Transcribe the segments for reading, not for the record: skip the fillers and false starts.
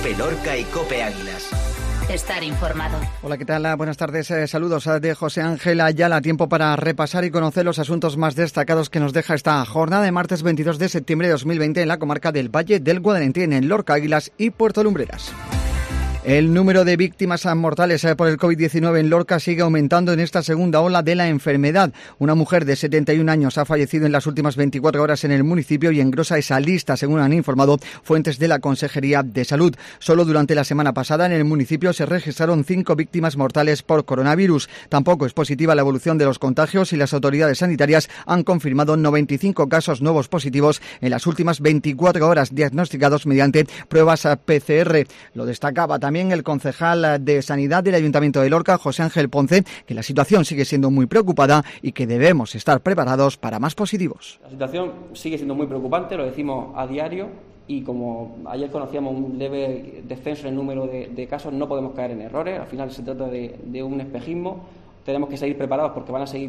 COPE Lorca y COPE Águilas. Estar informado. Hola, ¿qué tal? Buenas tardes. Saludos de José Ángel Ayala. Tiempo para repasar y conocer los asuntos más destacados que nos deja esta jornada de martes 22 de septiembre de 2020 en la comarca del Valle del Guadalentín, en Lorca, Águilas y Puerto Lumbreras. El número de víctimas mortales por el COVID-19 en Lorca sigue aumentando en esta segunda ola de la enfermedad. Una mujer de 71 años ha fallecido en las últimas 24 horas en el municipio y engrosa esa lista, según han informado fuentes de la Consejería de Salud. Solo durante la semana pasada en el municipio se registraron 5 víctimas mortales por coronavirus. Tampoco es positiva la evolución de los contagios y las autoridades sanitarias han confirmado 95 casos nuevos positivos en las últimas 24 horas, diagnosticados mediante pruebas PCR. Lo destacaba también el concejal de Sanidad del Ayuntamiento de Lorca, José Ángel Ponce, que la situación sigue siendo muy preocupada y que debemos estar preparados para más positivos. La situación sigue siendo muy preocupante, lo decimos a diario, y como ayer conocíamos un leve descenso en el número de casos, no podemos caer en errores. Al final se trata de un espejismo. Tenemos que seguir preparados porque van a seguir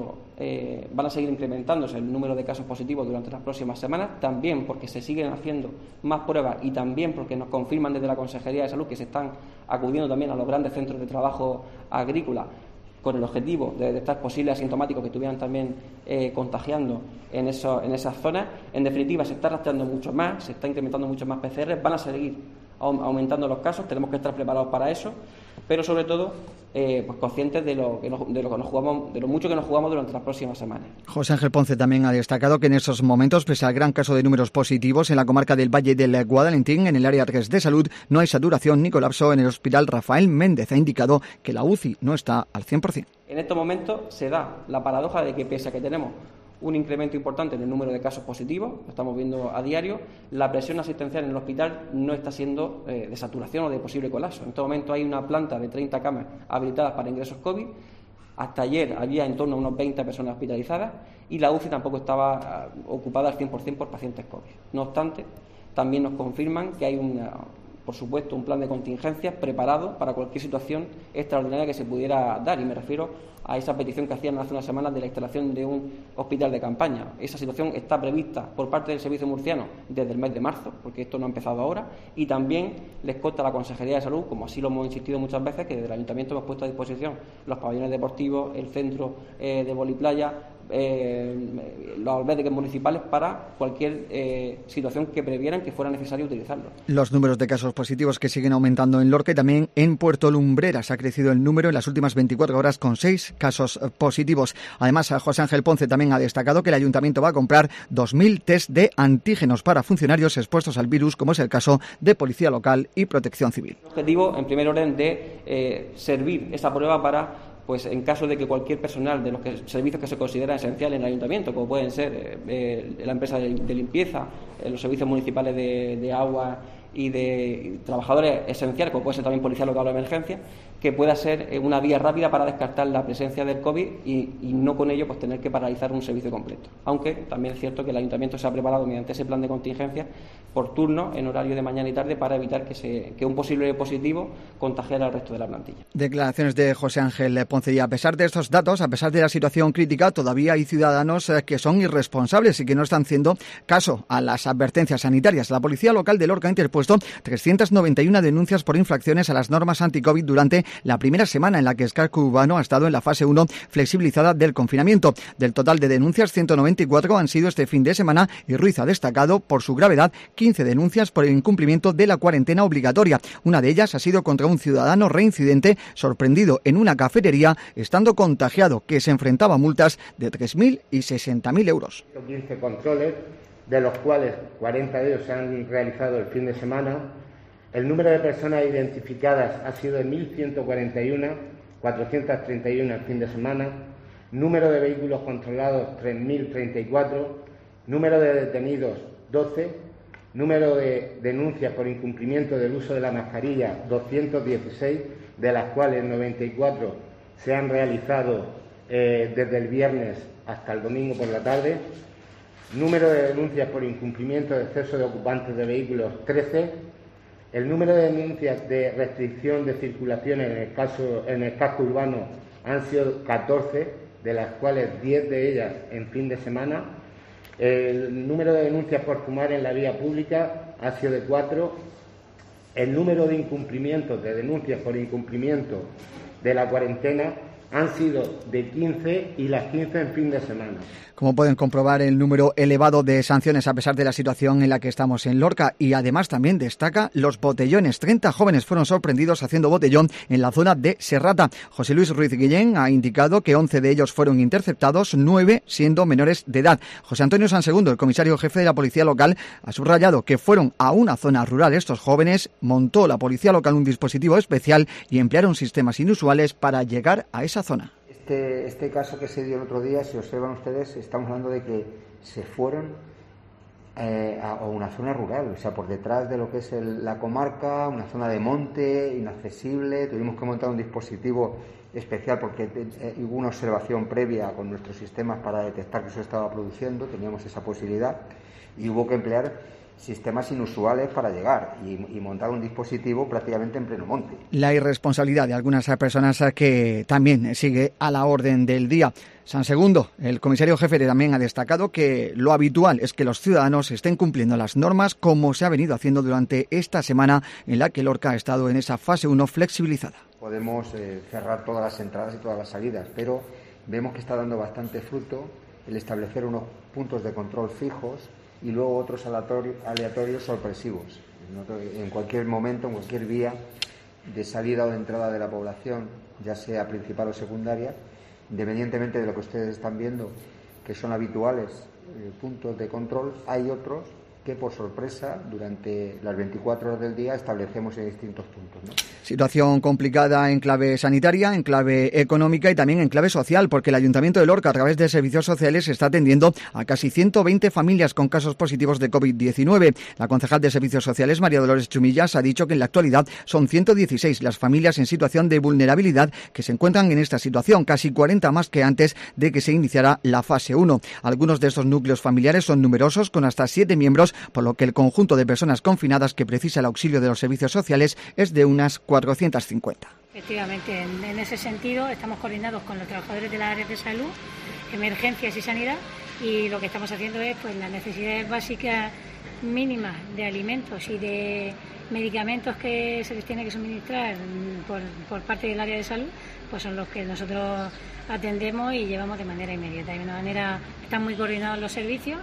incrementándose el número de casos positivos durante las próximas semanas, también porque se siguen haciendo más pruebas y también porque nos confirman desde la Consejería de Salud que se están acudiendo también a los grandes centros de trabajo agrícola con el objetivo de detectar posibles asintomáticos que estuvieran también contagiando en esas zonas. En definitiva, se está rastreando mucho más, se está incrementando mucho más PCR, van a seguir aumentando los casos, tenemos que estar preparados para eso, pero sobre todo pues conscientes de lo mucho que nos jugamos durante las próximas semanas. José Ángel Ponce también ha destacado que en estos momentos, pese al gran caso de números positivos en la comarca del Valle del Guadalentín, en el área 3 de salud, no hay saturación ni colapso en el Hospital Rafael Méndez. Ha indicado que la UCI no está al 100%. En estos momentos se da la paradoja de que, pese a que tenemos un incremento importante en el número de casos positivos, lo estamos viendo a diario, la presión asistencial en el hospital no está siendo de saturación o de posible colapso. En este momento hay una planta de 30 camas habilitadas para ingresos COVID. Hasta ayer había en torno a unos 20 personas hospitalizadas y la UCI tampoco estaba ocupada al 100% por pacientes COVID. No obstante, también nos confirman que hay por supuesto, un plan de contingencia preparado para cualquier situación extraordinaria que se pudiera dar, y me refiero a esa petición que hacían hace unas semanas de la instalación de un hospital de campaña. Esa situación está prevista por parte del Servicio Murciano desde el mes de marzo, porque esto no ha empezado ahora, y también les consta a la Consejería de Salud, como así lo hemos insistido muchas veces, que desde el Ayuntamiento hemos puesto a disposición los pabellones deportivos, el centro de voliplaya, los albergues municipales para cualquier situación que previeran que fuera necesario utilizarlo. Los números de casos positivos que siguen aumentando en Lorca y también en Puerto Lumbreras. Ha crecido el número en las últimas 24 horas con 6 casos positivos. Además, José Ángel Ponce también ha destacado que el Ayuntamiento va a comprar 2.000 test de antígenos para funcionarios expuestos al virus, como es el caso de Policía Local y Protección Civil. El objetivo, en primer orden, de servir esa prueba para, pues en caso de que cualquier personal de los servicios que se consideran esenciales en el ayuntamiento, como pueden ser la empresa de limpieza, los servicios municipales de agua y de trabajadores esenciales, como puede ser también policía local o emergencia, que pueda ser una vía rápida para descartar la presencia del COVID y no con ello pues tener que paralizar un servicio completo. Aunque también es cierto que el ayuntamiento se ha preparado mediante ese plan de contingencia por turno en horario de mañana y tarde para evitar que un posible positivo contagiara al resto de la plantilla. Declaraciones de José Ángel Ponce. Y a pesar de estos datos, a pesar de la situación crítica, todavía hay ciudadanos que son irresponsables y que no están haciendo caso a las advertencias sanitarias. La Policía Local de Lorca ha interpuesto 391 denuncias por infracciones a las normas anti-COVID durante la primera semana en la que el casco urbano ha estado en la fase 1 flexibilizada del confinamiento. Del total de denuncias, 194 han sido este fin de semana y Ruiz ha destacado por su gravedad 15 denuncias por el incumplimiento de la cuarentena obligatoria. Una de ellas ha sido contra un ciudadano reincidente sorprendido en una cafetería estando contagiado, que se enfrentaba a multas de 3.000 y 60.000 euros. 15 controles, de los cuales 40 de ellos se han realizado el fin de semana. El número de personas identificadas ha sido de 1.141, 431 el fin de semana. Número de vehículos controlados, 3.034. Número de detenidos, 12. Número de denuncias por incumplimiento del uso de la mascarilla, 216, de las cuales 94 se han realizado desde el viernes hasta el domingo por la tarde. Número de denuncias por incumplimiento de exceso de ocupantes de vehículos, 13. El número de denuncias de restricción de circulación en el casco urbano han sido 14, de las cuales 10 de ellas en fin de semana. El número de denuncias por fumar en la vía pública ha sido de 4 el número de incumplimientos, de denuncias por incumplimiento de la cuarentena han sido de 15 y las 15 en fin de semana. Como pueden comprobar, el número elevado de sanciones a pesar de la situación en la que estamos en Lorca, y además también destaca los botellones. 30 jóvenes fueron sorprendidos haciendo botellón en la zona de Serrata. José Luis Ruiz Guillén ha indicado que 11 de ellos fueron interceptados, 9 siendo menores de edad. José Antonio Sansegundo, el comisario jefe de la policía local, ha subrayado que fueron a una zona rural estos jóvenes, montó la policía local un dispositivo especial y emplearon sistemas inusuales para llegar a esa zona. Este caso que se dio el otro día, si observan ustedes, estamos hablando de que se fueron a una zona rural, o sea, por detrás de lo que es la comarca, una zona de monte, inaccesible. Tuvimos que montar un dispositivo especial porque hubo una observación previa con nuestros sistemas para detectar que eso estaba produciendo, teníamos esa posibilidad y hubo que emplear sistemas inusuales para llegar y montar un dispositivo prácticamente en pleno monte. La irresponsabilidad de algunas personas que también sigue a la orden del día. Sansegundo, el comisario jefe, también ha destacado que lo habitual es que los ciudadanos estén cumpliendo las normas como se ha venido haciendo durante esta semana en la que Lorca ha estado en esa fase 1 flexibilizada. Podemos cerrar todas las entradas y todas las salidas, pero vemos que está dando bastante fruto el establecer unos puntos de control fijos y luego otros aleatorios sorpresivos. En cualquier momento, en cualquier vía de salida o de entrada de la población, ya sea principal o secundaria, independientemente de lo que ustedes están viendo, que son habituales puntos de control, hay otros que por sorpresa durante las 24 horas del día establecemos en distintos puntos, ¿no? Situación complicada en clave sanitaria, en clave económica y también en clave social, porque el Ayuntamiento de Lorca, a través de servicios sociales, está atendiendo a casi 120 familias con casos positivos de COVID-19. La concejal de Servicios Sociales, María Dolores Chumillas, ha dicho que en la actualidad son 116 las familias en situación de vulnerabilidad que se encuentran en esta situación, casi 40 más que antes de que se iniciara la fase 1. Algunos de estos núcleos familiares son numerosos, con hasta 7 miembros, por lo que el conjunto de personas confinadas que precisa el auxilio de los servicios sociales es de unas 450. Efectivamente, en ese sentido estamos coordinados con los trabajadores de las áreas de salud, emergencias y sanidad, y lo que estamos haciendo es las necesidades básicas mínimas de alimentos y de medicamentos que se les tiene que suministrar por parte del área de salud, pues son los que nosotros atendemos y llevamos de manera inmediata. De una manera, están muy coordinados los servicios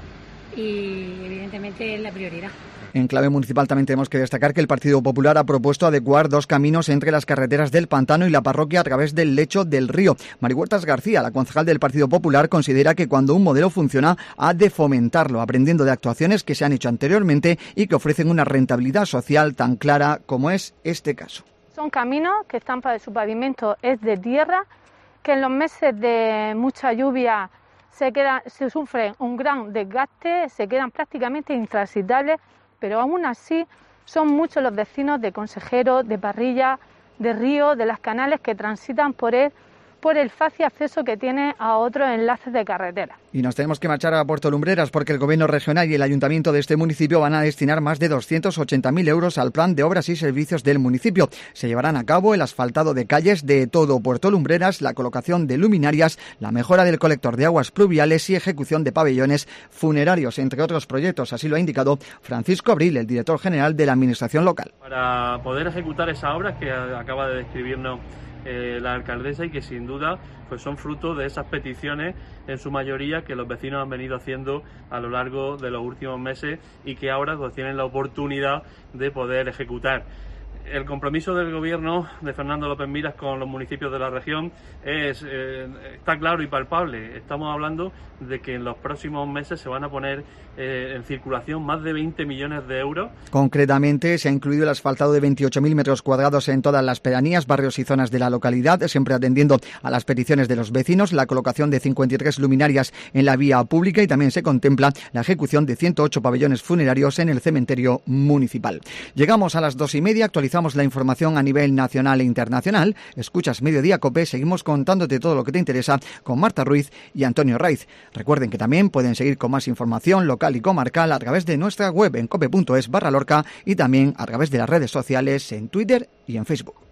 y evidentemente es la prioridad. En clave municipal también tenemos que destacar que el Partido Popular ha propuesto adecuar 2 caminos entre las carreteras del Pantano y la parroquia a través del lecho del río. Mari Huertas García, la concejal del Partido Popular, considera que cuando un modelo funciona ha de fomentarlo, aprendiendo de actuaciones que se han hecho anteriormente y que ofrecen una rentabilidad social tan clara como es este caso. Son caminos que están para su pavimento es de tierra, que en los meses de mucha lluvia se sufre un gran desgaste, se quedan prácticamente intransitables, pero aún así son muchos los vecinos de Consejero, de Parrilla, de Río, de las Canales que transitan por él, por el fácil acceso que tiene a otros enlaces de carretera. Y nos tenemos que marchar a Puerto Lumbreras porque el Gobierno regional y el Ayuntamiento de este municipio van a destinar más de 280.000 euros al plan de obras y servicios del municipio. Se llevarán a cabo el asfaltado de calles de todo Puerto Lumbreras, la colocación de luminarias, la mejora del colector de aguas pluviales y ejecución de pabellones funerarios, entre otros proyectos. Así lo ha indicado Francisco Abril, el director general de la Administración local. Para poder ejecutar esa obra que acaba de describirnos la alcaldesa y que sin duda pues son fruto de esas peticiones en su mayoría que los vecinos han venido haciendo a lo largo de los últimos meses y que ahora pues tienen la oportunidad de poder ejecutar. El compromiso del Gobierno de Fernando López Miras con los municipios de la región está claro y palpable. Estamos hablando de que en los próximos meses se van a poner en circulación más de 20 millones de euros. Concretamente, se ha incluido el asfaltado de 28.000 metros cuadrados en todas las pedanías, barrios y zonas de la localidad, siempre atendiendo a las peticiones de los vecinos, la colocación de 53 luminarias en la vía pública y también se contempla la ejecución de 108 pabellones funerarios en el cementerio municipal. Llegamos a las 2:30, actualizamos la información a nivel nacional e internacional. Escuchas Mediodía COPE, seguimos contándote todo lo que te interesa con Marta Ruiz y Antonio Raiz. Recuerden que también pueden seguir con más información local y comarcal a través de nuestra web en cope.es/Lorca y también a través de las redes sociales en Twitter y en Facebook.